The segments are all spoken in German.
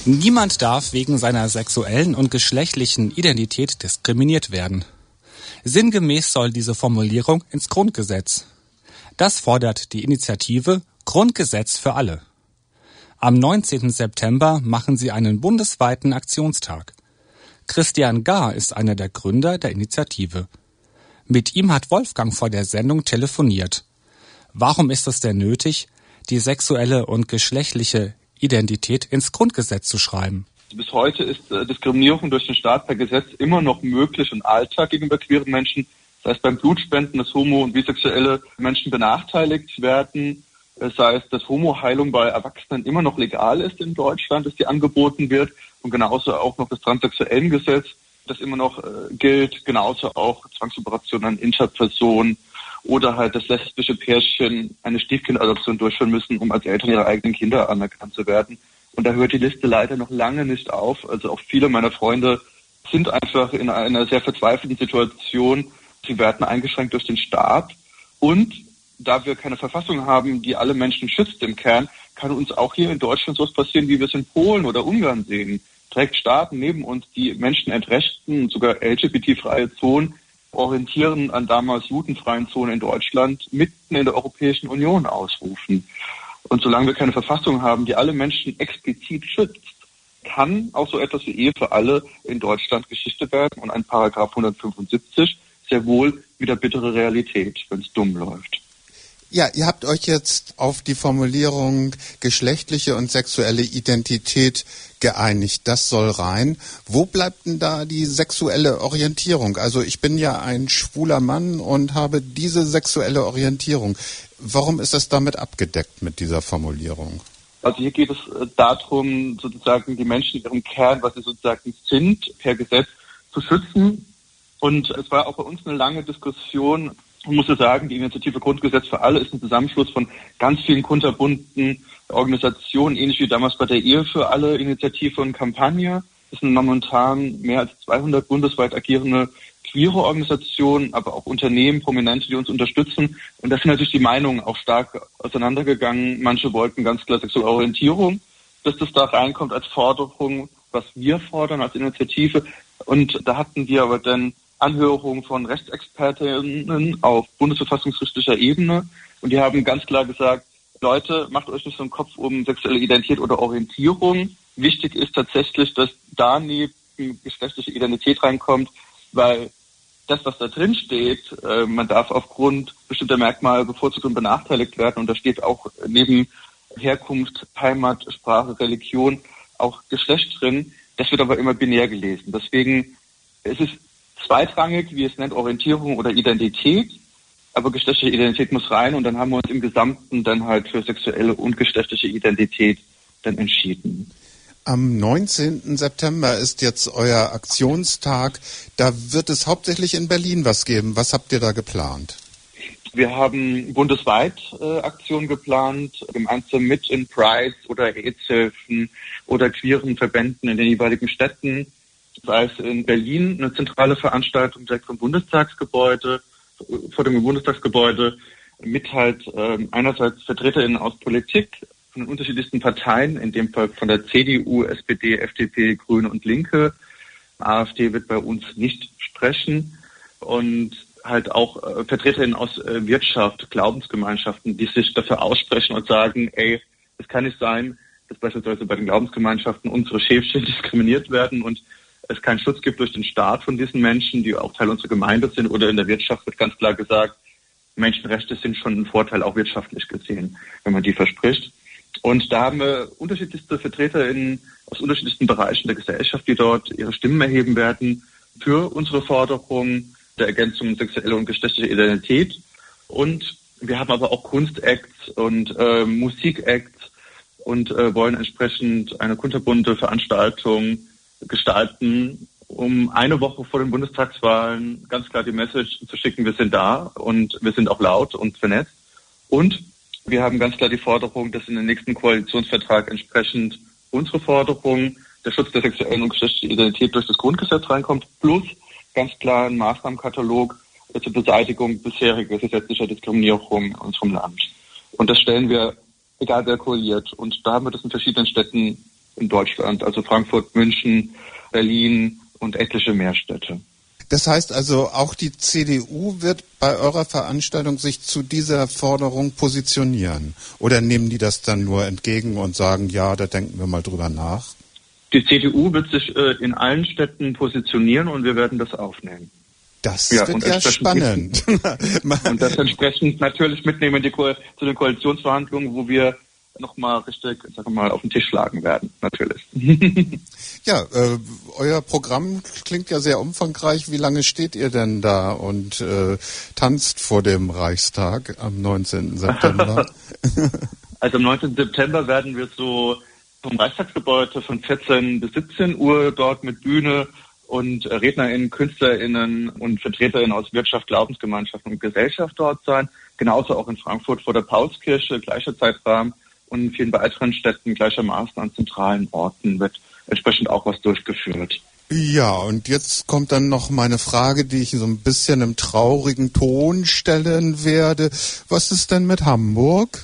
Niemand darf wegen seiner sexuellen und geschlechtlichen Identität diskriminiert werden. Sinngemäß soll diese Formulierung ins Grundgesetz. Das fordert die Initiative Grundgesetz für alle. Am 19. September machen sie einen bundesweiten Aktionstag. Christian Gahr ist einer der Gründer der Initiative. Mit ihm hat Wolfgang vor der Sendung telefoniert. Warum ist es denn nötig, die sexuelle und geschlechtliche Identität ins Grundgesetz zu schreiben? Bis heute ist Diskriminierung durch den Staat per Gesetz immer noch möglich und Alltag gegenüber queeren Menschen. Das heißt beim Blutspenden, dass homo- und bisexuelle Menschen benachteiligt werden. Das heißt, dass Homo-Heilung bei Erwachsenen immer noch legal ist in Deutschland, dass die angeboten wird. Und genauso auch noch das Transsexuellengesetz, das immer noch gilt. Genauso auch Zwangsoperationen an Interpersonen oder halt, dass lesbische Pärchen eine Stiefkindadoption durchführen müssen, um als Eltern ihrer eigenen Kinder anerkannt zu werden. Und da hört die Liste leider noch lange nicht auf. Also auch viele meiner Freunde sind einfach in einer sehr verzweifelten Situation. Sie werden eingeschränkt durch den Staat. Und da wir keine Verfassung haben, die alle Menschen schützt im Kern, kann uns auch hier in Deutschland sowas passieren, wie wir es in Polen oder Ungarn sehen. Direkt Staaten neben uns, die Menschen entrechten, sogar LGBT-freie Zonen, orientieren an damals judenfreien Zonen in Deutschland mitten in der Europäischen Union ausrufen. Und solange wir keine Verfassung haben, die alle Menschen explizit schützt, kann auch so etwas wie Ehe für alle in Deutschland Geschichte werden und ein Paragraph 175 sehr wohl wieder bittere Realität, wenn es dumm läuft. Ja, ihr habt euch jetzt auf die Formulierung geschlechtliche und sexuelle Identität geeinigt. Das soll rein. Wo bleibt denn da die sexuelle Orientierung? Also ich bin ja ein schwuler Mann und habe diese sexuelle Orientierung. Warum ist das damit abgedeckt mit dieser Formulierung? Also hier geht es darum, sozusagen die Menschen in ihrem Kern, was sie sozusagen sind, per Gesetz zu schützen. Und es war auch bei uns eine lange Diskussion. Ich muss sagen, die Initiative Grundgesetz für alle ist ein Zusammenschluss von ganz vielen kunterbunten Organisationen, ähnlich wie damals bei der Ehe für alle Initiative und Kampagne. Es sind momentan mehr als 200 bundesweit agierende queere Organisationen, aber auch Unternehmen, Prominente, die uns unterstützen. Und da sind natürlich die Meinungen auch stark auseinandergegangen. Manche wollten ganz klar sexuelle Orientierung, dass das da reinkommt als Forderung, was wir fordern als Initiative. Und da hatten wir aber dann Anhörungen von Rechtsexpertinnen auf bundesverfassungsrechtlicher Ebene. Und die haben ganz klar gesagt, Leute, macht euch nicht so einen Kopf um sexuelle Identität oder Orientierung. Wichtig ist tatsächlich, dass daneben geschlechtliche Identität reinkommt, weil das, was da drin steht, man darf aufgrund bestimmter Merkmale bevorzugt und benachteiligt werden. Und da steht auch neben Herkunft, Heimat, Sprache, Religion auch Geschlecht drin. Das wird aber immer binär gelesen. Deswegen es ist zweitrangig, wie es nennt, Orientierung oder Identität. Aber geschlechtliche Identität muss rein und dann haben wir uns im Gesamten dann halt für sexuelle und geschlechtliche Identität dann entschieden. Am 19. September ist jetzt euer Aktionstag. Da wird es hauptsächlich in Berlin was geben. Was habt ihr da geplant? Wir haben bundesweit Aktionen geplant, gemeinsam mit in Prides oder AIDS-Hilfen oder queeren Verbänden in den jeweiligen Städten. Sei es in Berlin eine zentrale Veranstaltung direkt vom Bundestagsgebäude, vor dem Bundestagsgebäude, mit halt einerseits VertreterInnen aus Politik, von den unterschiedlichsten Parteien, in dem Fall von der CDU, SPD, FDP, Grüne und Linke. AfD wird bei uns nicht sprechen. Und halt auch VertreterInnen aus Wirtschaft, Glaubensgemeinschaften, die sich dafür aussprechen und sagen, ey, es kann nicht sein, dass beispielsweise bei den Glaubensgemeinschaften unsere Schäfchen diskriminiert werden und es keinen Schutz gibt durch den Staat von diesen Menschen, die auch Teil unserer Gemeinde sind, oder in der Wirtschaft wird ganz klar gesagt, Menschenrechte sind schon ein Vorteil, auch wirtschaftlich gesehen, wenn man die verspricht. Und da haben wir unterschiedlichste VertreterInnen aus unterschiedlichsten Bereichen der Gesellschaft, die dort ihre Stimmen erheben werden für unsere Forderung der Ergänzung sexuelle und geschlechtliche Identität. Und wir haben aber auch Kunstacts und Musikacts und wollen entsprechend eine kunterbunte Veranstaltung gestalten, um eine Woche vor den Bundestagswahlen ganz klar die Message zu schicken, wir sind da und wir sind auch laut und vernetzt. Und wir haben ganz klar die Forderung, dass in den nächsten Koalitionsvertrag entsprechend unsere Forderung, der Schutz der sexuellen und geschlechtlichen Identität durch das Grundgesetz reinkommt, plus ganz klar ein Maßnahmenkatalog zur Beseitigung bisheriger gesetzlicher Diskriminierung in unserem Land. Und das stellen wir, egal wer koaliert. Und da haben wir das in verschiedenen Städten in Deutschland, also Frankfurt, München, Berlin und etliche mehr Städte. Das heißt also, auch die CDU wird bei eurer Veranstaltung sich zu dieser Forderung positionieren? Oder nehmen die das dann nur entgegen und sagen, ja, da denken wir mal drüber nach? Die CDU wird sich in allen Städten positionieren und wir werden das aufnehmen. Das wird ja spannend. Und das entsprechend natürlich mitnehmen zu den Koalitionsverhandlungen, wo wir nochmal richtig, sagen wir mal, auf den Tisch schlagen werden, natürlich. Ja, euer Programm klingt ja sehr umfangreich. Wie lange steht ihr denn da und tanzt vor dem Reichstag am 19. September? Also am 19. September werden wir so vom Reichstagsgebäude von 14 bis 17 Uhr dort mit Bühne und RednerInnen, KünstlerInnen und VertreterInnen aus Wirtschaft, Glaubensgemeinschaft und Gesellschaft dort sein. Genauso auch in Frankfurt vor der Paulskirche, gleicher Zeitrahmen. Und in vielen weiteren Städten gleichermaßen an zentralen Orten wird entsprechend auch was durchgeführt. Ja, und jetzt kommt dann noch meine Frage, die ich so ein bisschen im traurigen Ton stellen werde. Was ist denn mit Hamburg?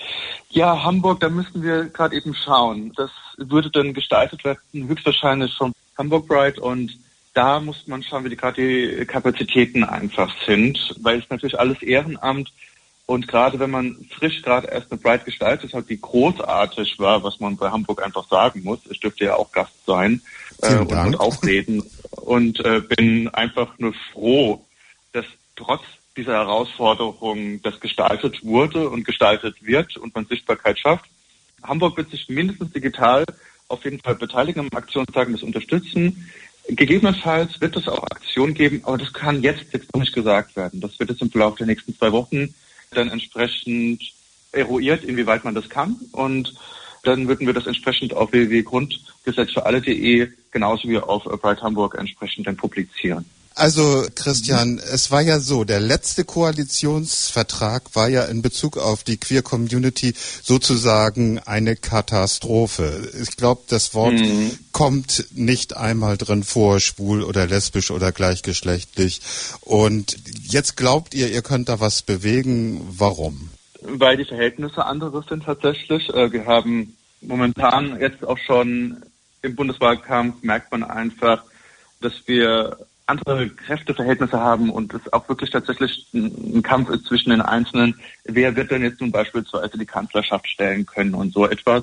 Ja, Hamburg, da müssen wir gerade eben schauen. Das würde dann gestaltet werden, höchstwahrscheinlich vom Hamburg Pride, und da muss man schauen, wie gerade die Kapazitäten einfach sind, weil es natürlich alles Ehrenamt. Und gerade wenn man frisch gerade erst eine Pride gestaltet hat, die großartig war, was man bei Hamburg einfach sagen muss, ich dürfte ja auch Gast sein und auch reden. Und bin einfach nur froh, dass trotz dieser Herausforderung das gestaltet wurde und gestaltet wird und man Sichtbarkeit schafft. Hamburg wird sich mindestens digital auf jeden Fall beteiligen am Aktionstag und das unterstützen. Gegebenenfalls wird es auch Aktionen geben, aber das kann jetzt noch nicht gesagt werden. Das wird jetzt im Verlauf der nächsten 2 Wochen dann entsprechend eruiert, inwieweit man das kann. Und dann würden wir das entsprechend auf www.grundgesetzfürAlle.de genauso wie auf Pride Hamburg entsprechend dann publizieren. Also Christian, es war ja so, der letzte Koalitionsvertrag war ja in Bezug auf die Queer Community sozusagen eine Katastrophe. Ich glaube, das Wort kommt nicht einmal drin vor, schwul oder lesbisch oder gleichgeschlechtlich. Und jetzt glaubt ihr, ihr könnt da was bewegen. Warum? Weil die Verhältnisse andere sind tatsächlich. Wir haben momentan jetzt auch schon im Bundeswahlkampf, merkt man einfach, dass wir andere Kräfteverhältnisse haben und es auch wirklich tatsächlich ein Kampf ist zwischen den Einzelnen. Wer wird denn jetzt nun beispielsweise die Kanzlerschaft stellen können und so etwas?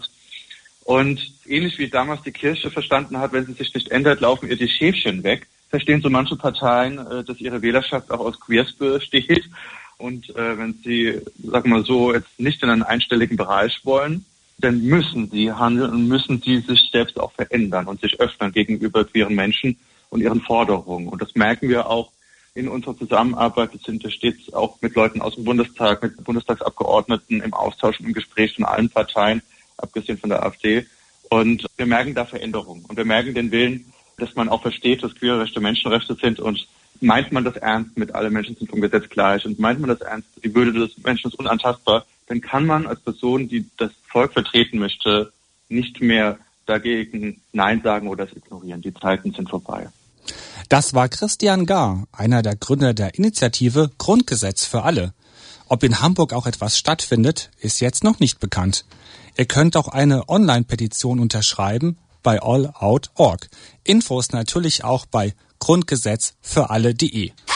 Und ähnlich wie damals die Kirche verstanden hat, wenn sie sich nicht ändert, laufen ihr die Schäfchen weg, verstehen so manche Parteien, dass ihre Wählerschaft auch aus Queers besteht. Und wenn sie, sagen wir mal so, jetzt nicht in einen einstelligen Bereich wollen, dann müssen sie handeln und müssen sie sich selbst auch verändern und sich öffnen gegenüber queeren Menschen und ihren Forderungen. Und das merken wir auch in unserer Zusammenarbeit. Wir sind stets auch mit Leuten aus dem Bundestag, mit Bundestagsabgeordneten im Austausch und im Gespräch von allen Parteien, abgesehen von der AfD. Und wir merken da Veränderungen. Und wir merken den Willen, dass man auch versteht, dass queere Rechte Menschenrechte sind. Und meint man das ernst mit alle Menschen sind vom Gesetz gleich und meint man das ernst, die Würde des Menschen ist unantastbar, dann kann man als Person, die das Volk vertreten möchte, nicht mehr dagegen Nein sagen oder es ignorieren. Die Zeiten sind vorbei. Das war Christian Gar, einer der Gründer der Initiative Grundgesetz für alle. Ob in Hamburg auch etwas stattfindet, ist jetzt noch nicht bekannt. Ihr könnt auch eine Online-Petition unterschreiben bei allout.org. Infos natürlich auch bei grundgesetzfürAlle.de.